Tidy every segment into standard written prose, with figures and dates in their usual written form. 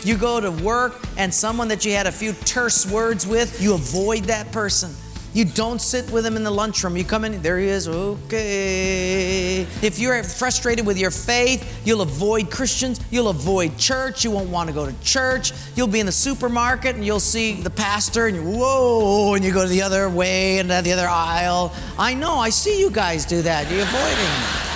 You go to work and someone that you had a few terse words with, you avoid that person. You don't sit with him in the lunchroom. You come in, there he is, okay. If you're frustrated with your faith, you'll avoid Christians. You'll avoid church. You won't want to go to church. You'll be in the supermarket and you'll see the pastor and whoa, and you go the other way and the other aisle. I know, I see you guys do that. You're avoiding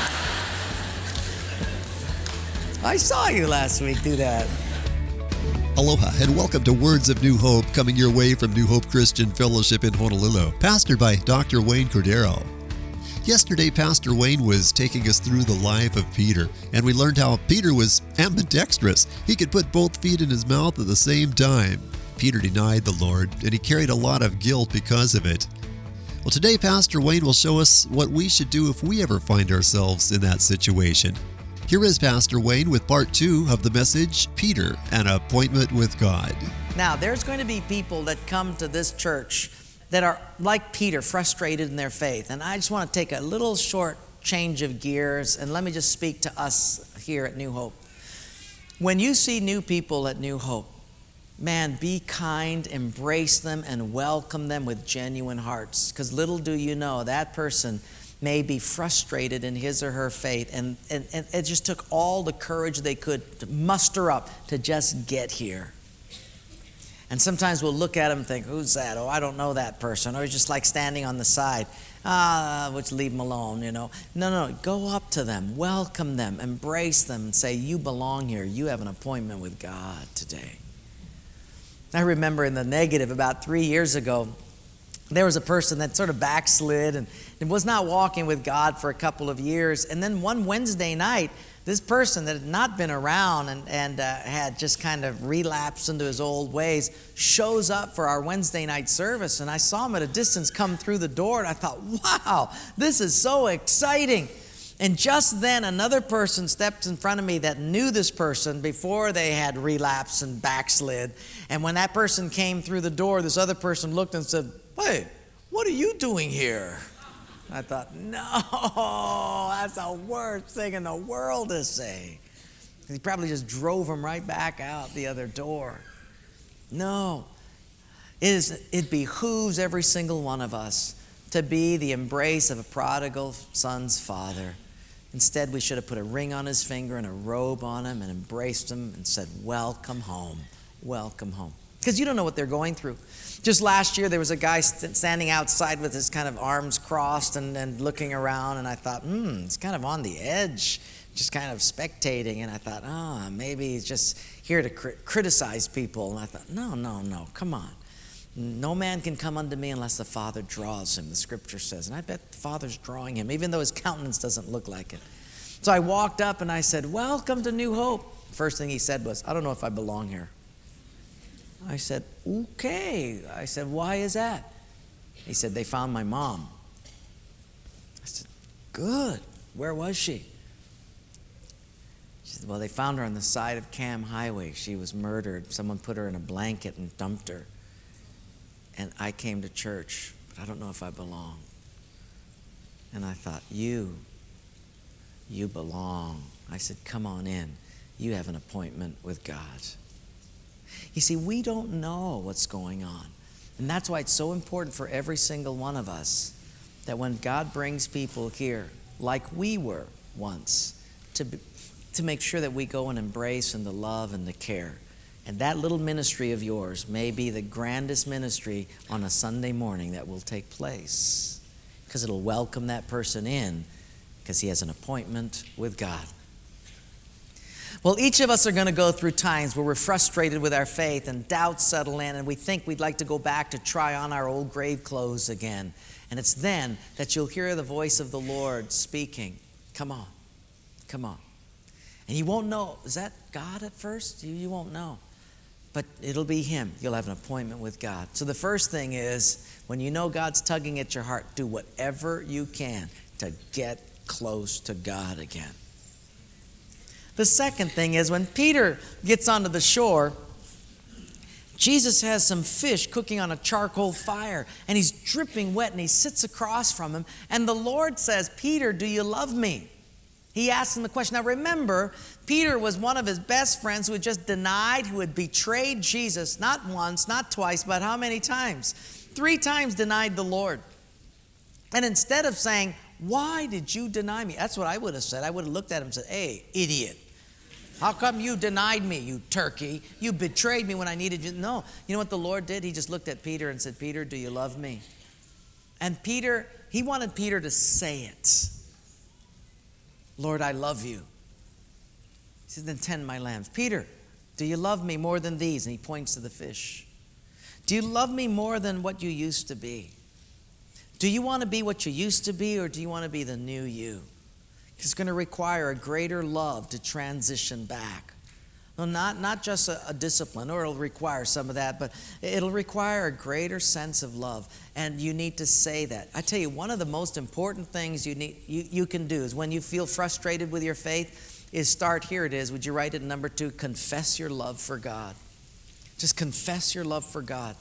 them. I saw you last week do that. Aloha and welcome to Words of New Hope, coming your way from New Hope Christian Fellowship in Honolulu, pastored by Dr. Wayne Cordero. Yesterday, Pastor Wayne was taking us through the life of Peter, and we learned how Peter was ambidextrous. He could put both feet in his mouth at the same time. Peter denied the Lord, and he carried a lot of guilt because of it. Well, today, Pastor Wayne will show us what we should do if we ever find ourselves in that situation. Here is Pastor Wayne with part 2 of the message, Peter, an Appointment with God. Now, there's going to be people that come to this church that are like Peter, frustrated in their faith. And I just want to take a little short change of gears and let me just speak to us here at New Hope. When you see new people at New Hope, man, be kind, embrace them, and welcome them with genuine hearts. Because little do you know, that person may be frustrated in his or her faith, and it just took all the courage they could to muster up to just get here. And sometimes we'll look at them and think, who's that? Oh, I don't know that person. Or he's just like standing on the side. Which leave them alone, you know. No, go up to them, welcome them, embrace them, and say, you belong here. You have an appointment with God today. I remember in the negative about 3 years ago, there was a person that sort of backslid and was not walking with God for a couple of years. And then one Wednesday night, this person that had not been around and had just kind of relapsed into his old ways shows up for our Wednesday night service. And I saw him at a distance come through the door, and I thought, wow, this is so exciting. And just then, another person stepped in front of me that knew this person before they had relapsed and backslid. And when that person came through the door, this other person looked and said, "Hey, what are you doing here?" I thought, no, that's the worst thing in the world to say. He probably just drove him right back out the other door. No, it behooves every single one of us to be the embrace of a prodigal son's father. Instead, we should have put a ring on his finger and a robe on him and embraced him and said, welcome home, welcome home. Because you don't know what they're going through. Just last year, there was a guy standing outside with his kind of arms crossed and looking around, and I thought, he's kind of on the edge, just kind of spectating, and I thought, maybe he's just here to criticize people. And I thought, no, come on. No man can come unto me unless the Father draws him, the Scripture says. And I bet the Father's drawing him, even though his countenance doesn't look like it. So I walked up and I said, welcome to New Hope. First thing he said was, I don't know if I belong here. I said, okay. I said, why is that? He said, they found my mom. I said, good. Where was she? She said, well, they found her on the side of Cam Highway. She was murdered. Someone put her in a blanket and dumped her. And I came to church, but I don't know if I belong. And I thought, you belong. I said, come on in. You have an appointment with God. You see, we don't know what's going on. And that's why it's so important for every single one of us that when God brings people here, like we were once, to make sure that we go and embrace and to love and to care. And that little ministry of yours may be the grandest ministry on a Sunday morning that will take place, because it'll welcome that person in because he has an appointment with God. Well, each of us are going to go through times where we're frustrated with our faith and doubts settle in and we think we'd like to go back to try on our old grave clothes again. And it's then that you'll hear the voice of the Lord speaking, come on. And you won't know, is that God at first? You won't know. But it'll be Him. You'll have an appointment with God. So the first thing is, when you know God's tugging at your heart, do whatever you can to get close to God again. The second thing is, when Peter gets onto the shore, Jesus has some fish cooking on a charcoal fire, and he's dripping wet, and he sits across from him, and the Lord says, Peter, do you love me? He asked him the question. Now remember, Peter was one of his best friends who had just denied, who had betrayed Jesus, not once, not twice, but how many times? 3 times denied the Lord. And instead of saying, why did you deny me? That's what I would have said. I would have looked at him and said, hey, idiot. How come you denied me, you turkey? You betrayed me when I needed you. No. You know what the Lord did? He just looked at Peter and said, Peter, do you love me? And Peter, he wanted Peter to say it. Lord, I love you. He said, then tend my lambs. Peter, do you love me more than these? And he points to the fish. Do you love me more than what you used to be? Do you want to be what you used to be, or do you want to be the new you? It's going to require a greater love to transition back. No, not just a discipline, or it'll require some of that, but it'll require a greater sense of love. And you need to say that. I tell you, one of the most important things you can do is when you feel frustrated with your faith is start, here it is, would you write it number 2, confess your love for God. Just confess your love for God.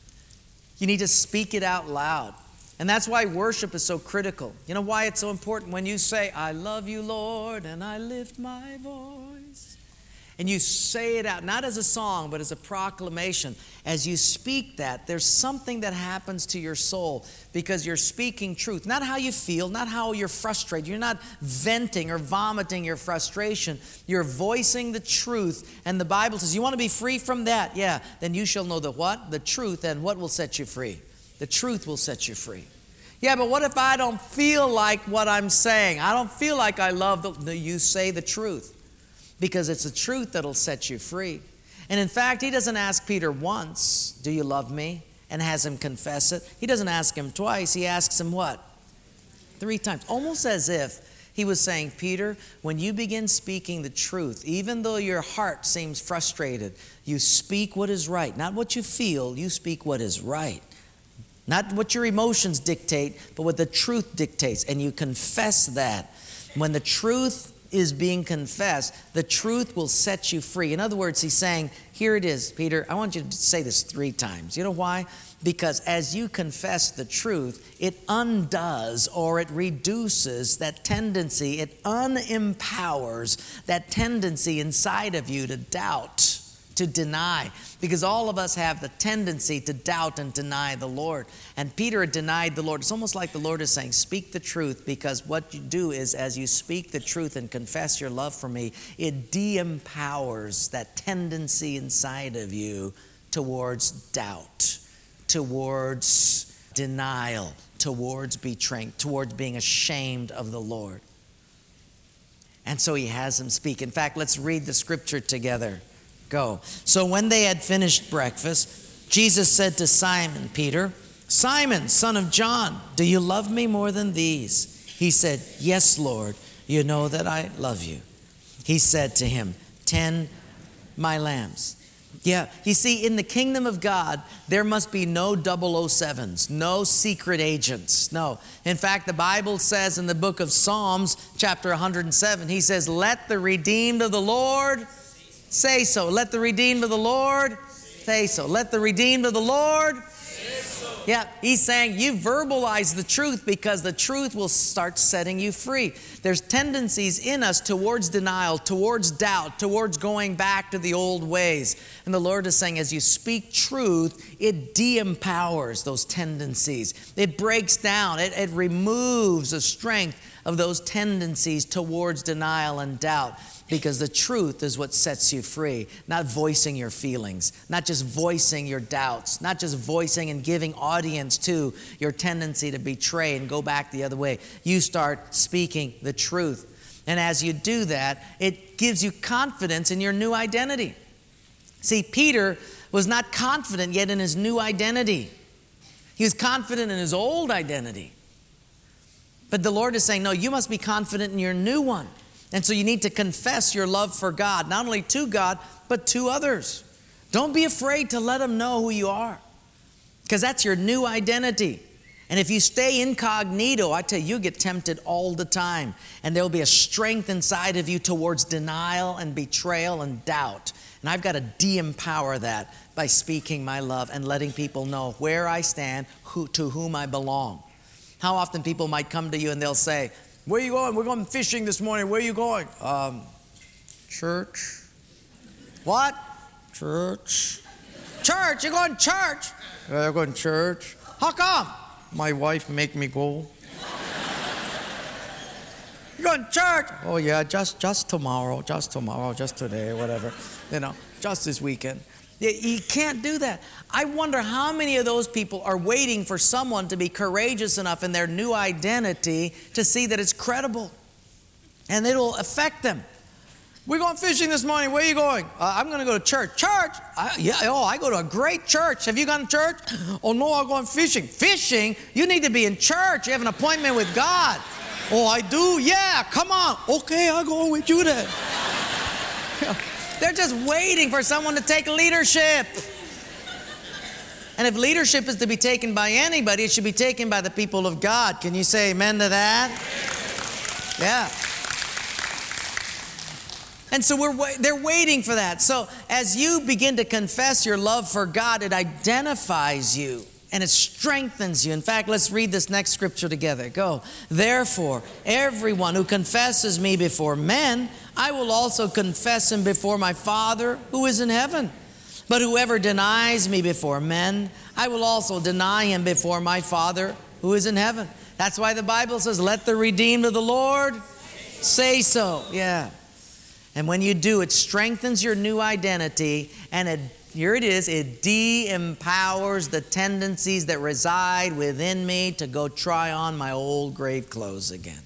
You need to speak it out loud. And that's why worship is so critical. You know why it's so important? When you say, I love you, Lord, and I lift my voice. And you say it out, not as a song, but as a proclamation. As you speak that, there's something that happens to your soul because you're speaking truth. Not how you feel, not how you're frustrated. You're not venting or vomiting your frustration. You're voicing the truth. And the Bible says, you want to be free from that? Yeah, then you shall know the what? The truth. And what will set you free? The truth will set you free. Yeah, but what if I don't feel like what I'm saying? I don't feel like I love you say the truth. Because it's the truth that'll set you free. And in fact, he doesn't ask Peter once, do you love me? And has him confess it. He doesn't ask him twice. He asks him what? 3 times. Almost as if he was saying, Peter, when you begin speaking the truth, even though your heart seems frustrated, you speak what is right. Not what you feel, you speak what is right. Not what your emotions dictate, but what the truth dictates. And you confess that. When the truth is being confessed, the truth will set you free. In other words, he's saying, here it is, Peter, I want you to say this 3 times. You know why? Because as you confess the truth, it undoes or it reduces that tendency, it unempowers that tendency inside of you to doubt, to deny. Because all of us have the tendency to doubt and deny the Lord. And Peter had denied the Lord. It's almost like the Lord is saying, speak the truth, because what you do is as you speak the truth and confess your love for me, it de-empowers that tendency inside of you towards doubt, towards denial, towards betraying, towards being ashamed of the Lord. And so he has him speak. In fact, let's read the scripture together. Go. So when they had finished breakfast, Jesus said to Simon Peter, Simon, son of John, do you love me more than these? He said, yes, Lord, you know that I love you. He said to him, tend my lambs. Yeah, you see, in the kingdom of God, there must be no 007s, no secret agents, no. In fact, the Bible says in the book of Psalms, chapter 107, he says, let the redeemed of the Lord say so. Let the redeemed of the Lord say so. Let the redeemed of the Lord say so. Yeah, he's saying you verbalize the truth because the truth will start setting you free. There's tendencies in us towards denial, towards doubt, towards going back to the old ways. And the Lord is saying as you speak truth, it de-empowers those tendencies. It breaks down. It removes the strength of those tendencies towards denial and doubt. Because the truth is what sets you free, not voicing your feelings, not just voicing your doubts, not just voicing and giving audience to your tendency to betray and go back the other way. You start speaking the truth. And as you do that, it gives you confidence in your new identity. See, Peter was not confident yet in his new identity. He was confident in his old identity. But the Lord is saying, no, you must be confident in your new one. And so you need to confess your love for God, not only to God, but to others. Don't be afraid to let them know who you are, because that's your new identity. And if you stay incognito, I tell you, you'll get tempted all the time. And there'll be a strength inside of you towards denial and betrayal and doubt. And I've got to de-empower that by speaking my love and letting people know where I stand, to whom I belong. How often people might come to you and they'll say, Where are you going? We're going fishing this morning. Where are you going? Church. What? Church. Church? You're going to church? Yeah, I'm going to church. How come? My wife make me go. You're going to church? Oh yeah, just tomorrow, just today, whatever. Just this weekend. You can't do that. I wonder how many of those people are waiting for someone to be courageous enough in their new identity to see that it's credible. And it'll affect them. We're going fishing this morning. Where are you going? I'm going to go to church. Church? I go to a great church. Have you gone to church? Oh, no, I'm going fishing. Fishing? You need to be in church. You have an appointment with God. Oh, I do? Yeah, come on. Okay, I'll go with you then. They're just waiting for someone to take leadership. And if leadership is to be taken by anybody, it should be taken by the people of God. Can you say amen to that? Yeah. And so they're waiting for that. So as you begin to confess your love for God, it identifies you and it strengthens you. In fact, let's read this next scripture together. Go. Therefore, everyone who confesses me before men, I will also confess him before my Father who is in heaven. But whoever denies me before men, I will also deny him before my Father who is in heaven. That's why the Bible says, let the redeemed of the Lord say so. Yeah. And when you do, it strengthens your new identity, and here it is, it de-empowers the tendencies that reside within me to go try on my old grave clothes again.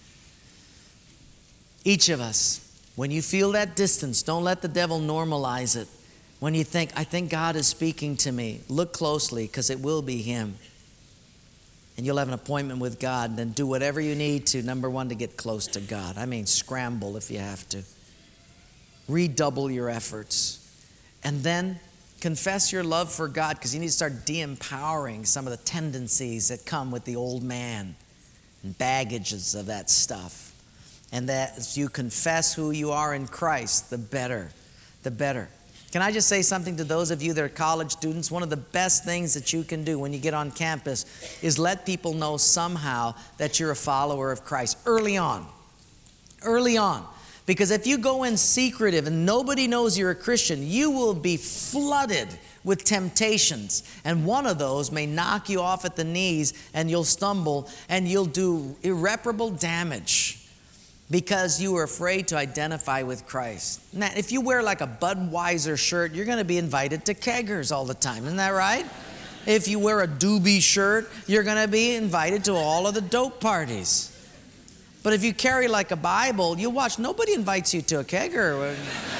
Each of us, when you feel that distance, don't let the devil normalize it. When you think, I think God is speaking to me, look closely, because it will be him. And you'll have an appointment with God, and then do whatever you need to, number one, to get close to God. I mean, scramble if you have to. Redouble your efforts. And then confess your love for God, because you need to start de-empowering some of the tendencies that come with the old man and baggages of that stuff. And that as you confess who you are in Christ, the better. The better. Can I just say something to those of you that are college students? One of the best things that you can do when you get on campus is let people know somehow that you're a follower of Christ early on. Early on. Because if you go in secretive and nobody knows you're a Christian, you will be flooded with temptations. And one of those may knock you off at the knees and you'll stumble and you'll do irreparable damage because you were afraid to identify with Christ. Now, if you wear like a Budweiser shirt, you're going to be invited to keggers all the time. Isn't that right? If you wear a Doobie shirt, you're going to be invited to all of the dope parties. But if you carry like a Bible, you watch, nobody invites you to a kegger.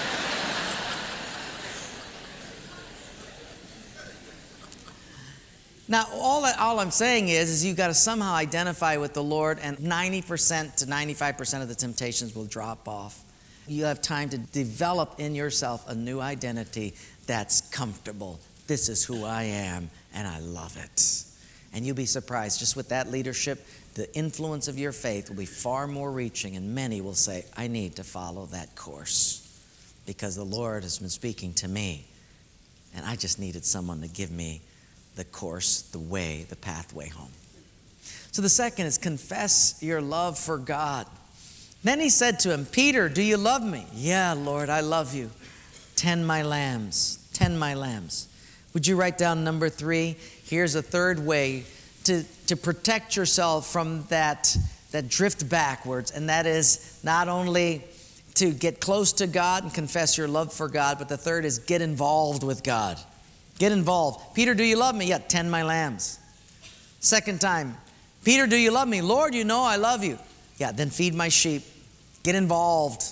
Now, all I'm saying is you've got to somehow identify with the Lord, and 90% to 95% of the temptations will drop off. You have time to develop in yourself a new identity that's comfortable. This is who I am, and I love it. And you'll be surprised, just with that leadership, the influence of your faith will be far more reaching, and many will say, I need to follow that course because the Lord has been speaking to me, and I just needed someone to give me the course, the way, the pathway home. So the second is confess your love for God. Then he said to him, Peter, do you love me? Yeah, Lord, I love you. Tend my lambs. Tend my lambs. Would you write down number 3? Here's a third way to protect yourself from that drift backwards, and that is not only to get close to God and confess your love for God, but the third is get involved with God. Get involved. Peter, do you love me? Yeah, tend my lambs. Second time, Peter, do you love me? Lord, you know I love you. Yeah, then feed my sheep. Get involved.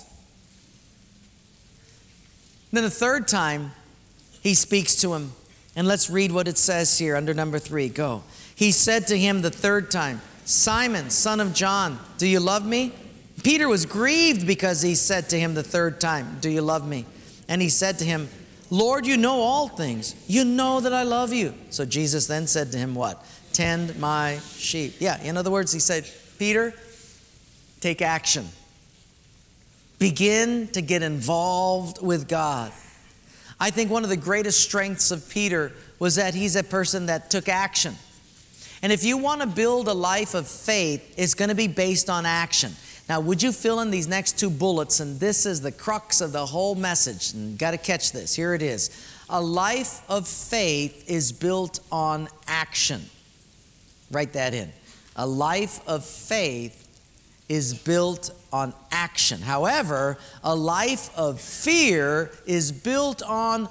Then the third time, he speaks to him. And let's read what it says here under number 3. Go. He said to him the third time, Simon, son of John, do you love me? Peter was grieved because he said to him the third time, do you love me? And he said to him, Lord, you know all things. You know that I love you. So Jesus then said to him what? Tend my sheep. Yeah, in other words, he said, Peter, take action. Begin to get involved with God. I think one of the greatest strengths of Peter was that he's a person that took action. And if you want to build a life of faith, it's going to be based on action. Now, would you fill in these next 2 bullets? And this is the crux of the whole message. And got to catch this. Here it is. A life of faith is built on action. Write that in. A life of faith is built on action. However, a life of fear is built on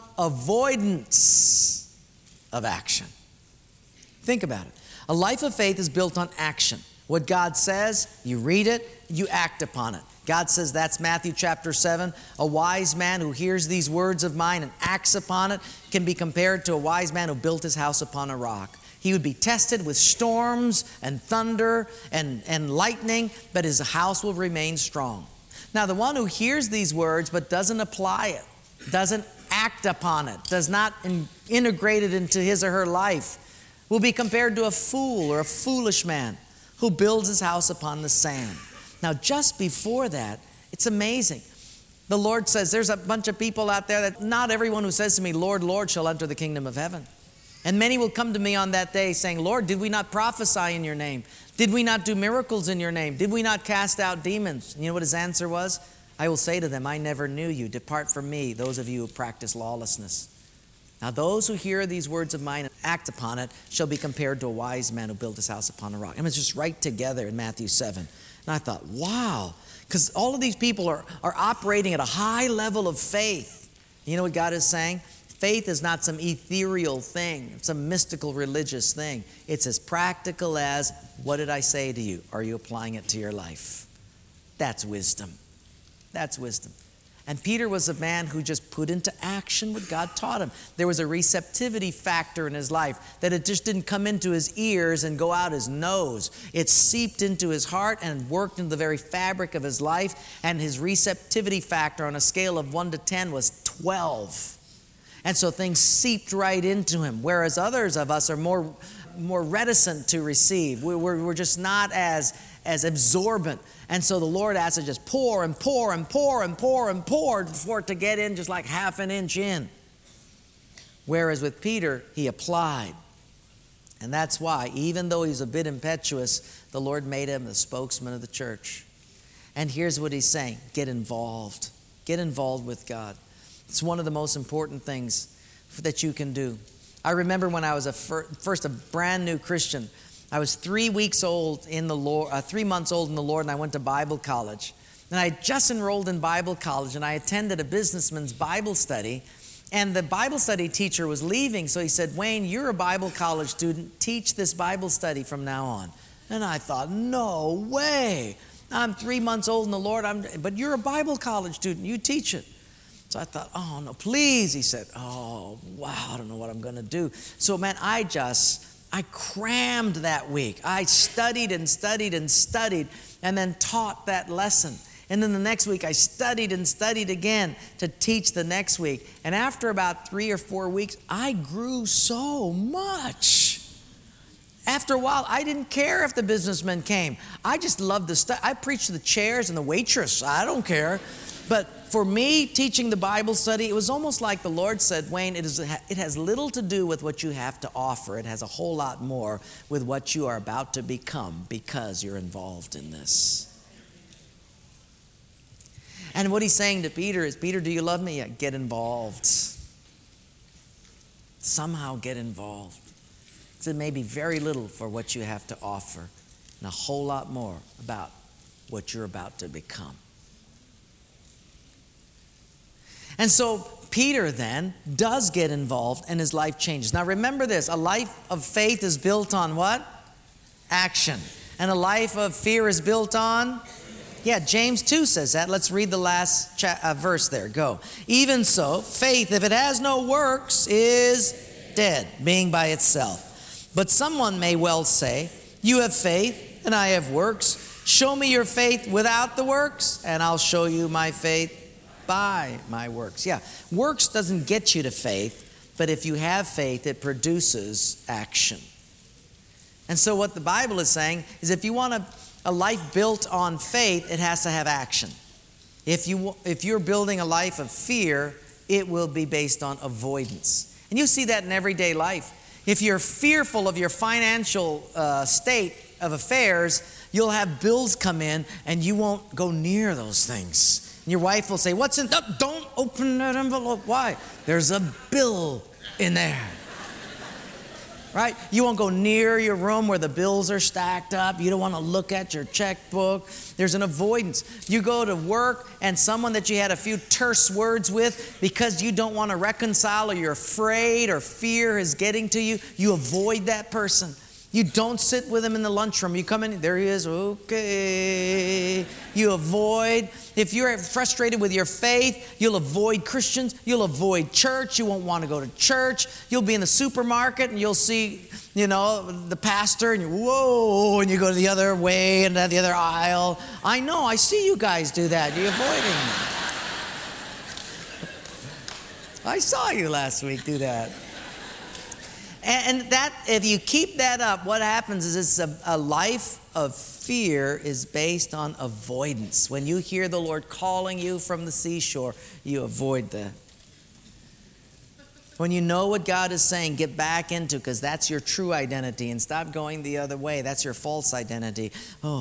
avoidance of action. Think about it. A life of faith is built on action. What God says, you read it, you act upon it. God says, that's Matthew chapter 7. A wise man who hears these words of mine and acts upon it can be compared to a wise man who built his house upon a rock. He would be tested with storms and thunder and lightning, but his house will remain strong. Now, the one who hears these words but doesn't apply it, doesn't act upon it, does not integrate it into his or her life, will be compared to a fool or a foolish man who builds his house upon the sand. Now, just before that, it's amazing. The Lord says, there's a bunch of people out there that not everyone who says to me, Lord, Lord, shall enter the kingdom of heaven. And many will come to me on that day saying, Lord, did we not prophesy in your name? Did we not do miracles in your name? Did we not cast out demons? And you know what his answer was? I will say to them, I never knew you. Depart from me, those of you who practice lawlessness. Now those who hear these words of mine and act upon it shall be compared to a wise man who built his house upon a rock. I mean, it's just right together in Matthew 7. And I thought, wow, because all of these people are operating at a high level of faith. You know what God is saying? Faith is not some ethereal thing, some mystical religious thing. It's as practical as, what did I say to you? Are you applying it to your life? That's wisdom. That's wisdom. And Peter was a man who just put into action what God taught him. There was a receptivity factor in his life, that it just didn't come into his ears and go out his nose. It seeped into his heart and worked into the very fabric of his life. And his receptivity factor on a scale of 1 to 10 was 12. And so things seeped right into him, whereas others of us are more reticent to receive. We're just not as absorbent. And so the Lord has to just pour and pour and pour and pour and pour for it to get in just like half an inch in. Whereas with Peter, he applied. And that's why, even though he's a bit impetuous, the Lord made him the spokesman of the church. And here's what he's saying. Get involved. Get involved with God. It's one of the most important things that you can do. I remember when I was first a brand new Christian. I was 3 weeks old in the Lord, 3 months old in the Lord, and I went to Bible college. And I had just enrolled in Bible college, and I attended a businessman's Bible study. And the Bible study teacher was leaving, so he said, Wayne, you're a Bible college student. Teach this Bible study from now on. And I thought, no way. I'm 3 months old in the Lord, but you're a Bible college student. You teach it. So I thought, oh, no, please. He said, oh, wow, I don't know what I'm going to do. So, man, I crammed that week. I studied and studied and studied and then taught that lesson. And then the next week I studied and studied again to teach the next week. And after about 3 or 4 weeks, I grew so much. After a while, I didn't care if the businessmen came. I just loved the stuff. I preached to the chairs and the waitress. I don't care. But for me, teaching the Bible study, it was almost like the Lord said, Wayne, it has little to do with what you have to offer. It has a whole lot more with what you are about to become because you're involved in this. And what he's saying to Peter is, Peter, do you love me? Yeah, get involved. Somehow get involved. Because it may be very little for what you have to offer and a whole lot more about what you're about to become. And so Peter then does get involved and his life changes. Now remember this, a life of faith is built on what? Action. And a life of fear is built on? Yeah, James 2 says that. Let's read the last verse there. Go. Even so, faith, if it has no works, is dead, being by itself. But someone may well say, you have faith and I have works. Show me your faith without the works, and I'll show you my faith by my works. Yeah, works doesn't get you to faith, but if you have faith, it produces action. And so what the Bible is saying is if you want a life built on faith, it has to have action. If you're building a life of fear, it will be based on avoidance. And you see that in everyday life. If you're fearful of your financial state of affairs, you'll have bills come in and you won't go near those things. And your wife will say, "What's in? Don't open that envelope." Why? There's a bill in there. Right? You won't go near your room where the bills are stacked up. You don't want to look at your checkbook. There's an avoidance. You go to work and someone that you had a few terse words with, because you don't want to reconcile or you're afraid or fear is getting to you, you avoid that person. You don't sit with him in the lunchroom. You come in, there he is, okay. You avoid. If you're frustrated with your faith, you'll avoid Christians. You'll avoid church. You won't want to go to church. You'll be in the supermarket and you'll see, the pastor and you, whoa, and you go to the other way and the other aisle. I know, I see you guys do that. You're avoiding them. I saw you last week do that. And that, if you keep that up, what happens is it's a life of fear is based on avoidance. When you hear the Lord calling you from the seashore, you avoid that. When you know what God is saying, get back into, because that's your true identity, and stop going the other way. That's your false identity.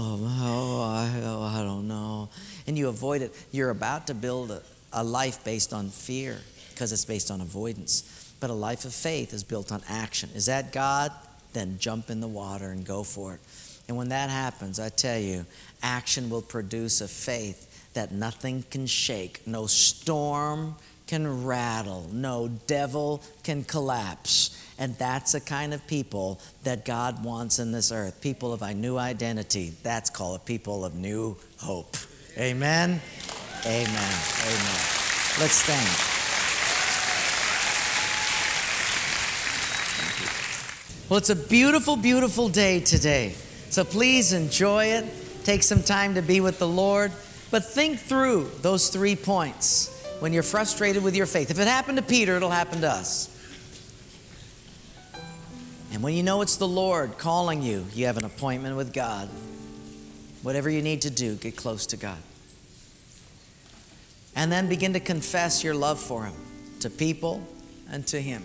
I don't know. And you avoid it. You're about to build a life based on fear because it's based on avoidance. But a life of faith is built on action. Is that God? Then jump in the water and go for it. And when that happens, I tell you, action will produce a faith that nothing can shake. No storm can rattle. No devil can collapse. And that's the kind of people that God wants in this earth. People of a new identity. That's called a people of new hope. Amen? Amen. Amen. Let's stand. Well, it's a beautiful, beautiful day today. So please enjoy it. Take some time to be with the Lord. But think through those 3 points when you're frustrated with your faith. If it happened to Peter, it'll happen to us. And when you know it's the Lord calling you, you have an appointment with God. Whatever you need to do, get close to God. And then begin to confess your love for Him, to people and to Him.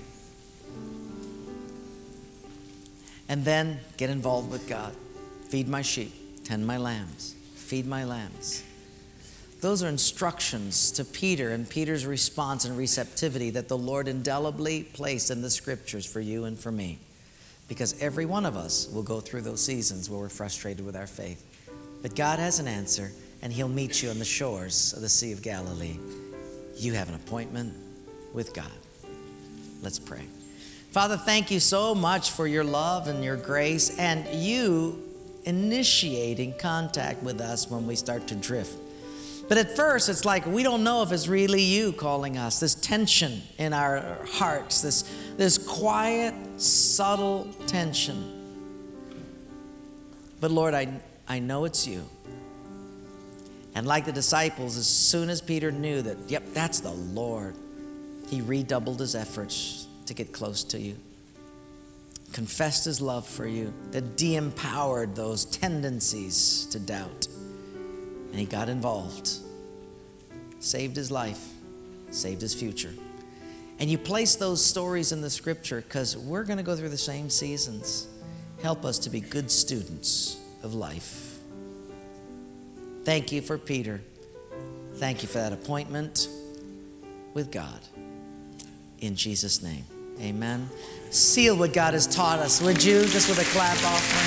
And then get involved with God. Feed my sheep, tend my lambs, feed my lambs. Those are instructions to Peter and Peter's response and receptivity that the Lord indelibly placed in the scriptures for you and for me. Because every one of us will go through those seasons where we're frustrated with our faith. But God has an answer, and He'll meet you on the shores of the Sea of Galilee. You have an appointment with God. Let's pray. Father, thank you so much for your love and your grace and you initiating contact with us when we start to drift. But at first, it's like we don't know if it's really you calling us. This tension in our hearts, this quiet, subtle tension. But Lord, I know it's you. And like the disciples, as soon as Peter knew that, yep, that's the Lord, he redoubled his efforts to get close to you, confessed his love for you, that de-empowered those tendencies to doubt. And he got involved, saved his life, saved his future. And you place those stories in the scripture because we're going to go through the same seasons. Help us to be good students of life. Thank you for Peter. Thank you for that appointment with God. In Jesus' name, amen. Seal what God has taught us, would you? Just with a clap offering.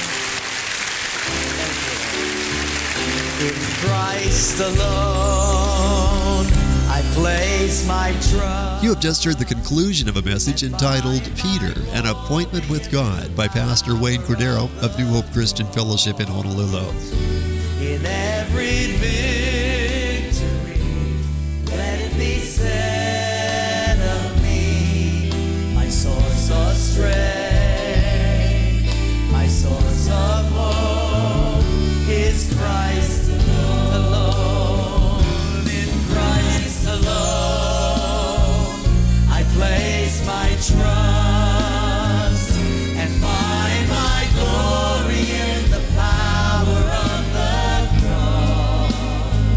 In Christ alone, I place my trust. You have just heard the conclusion of a message entitled Peter, An Appointment with God by Pastor Wayne Cordero of New Hope Christian Fellowship in Honolulu. In every victory, let it be said of me, my source of strength, my source of hope is Christ alone. In Christ alone, I place my trust and find my glory in the power of the cross.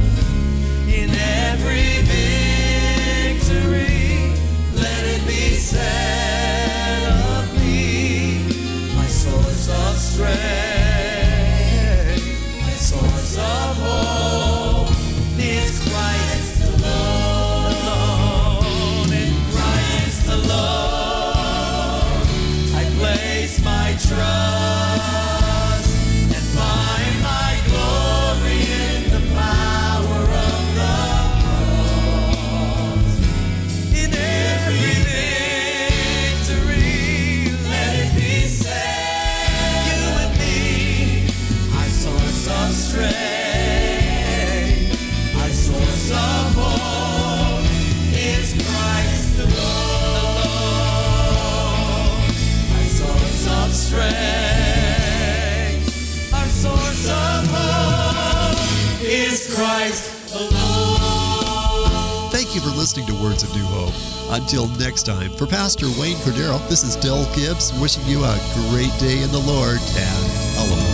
Thank you for listening to Words of New Hope. Until next time, for Pastor Wayne Cordero, this is Del Gibbs wishing you a great day in the Lord, and aloha.